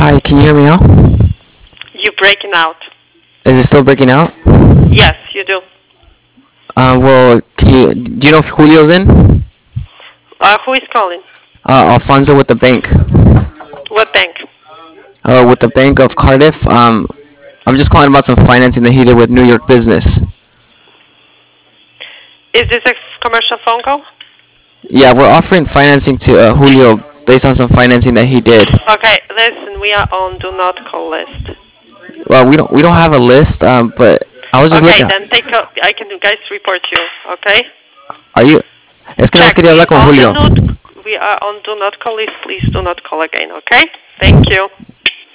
Hi, can you hear me now? You breaking out. Is it still breaking out? Yes, you do. Well, do you know if Julio's in? Who is calling? Alfonso with the bank. What bank? With the Bank of Cardiff. I'm just calling about some financing that he did with New York Business. Is this a commercial phone call? Yeah, we're offering financing to Julio based on some financing that he did. Okay, listen, we are on do not call list. Well, we don't have a list, but I was just Okay, looking. then I can guys report you, okay? Are you? Es que no Check, quería hablar con Julio. we are on do not call list, please do not call again, okay? Thank you.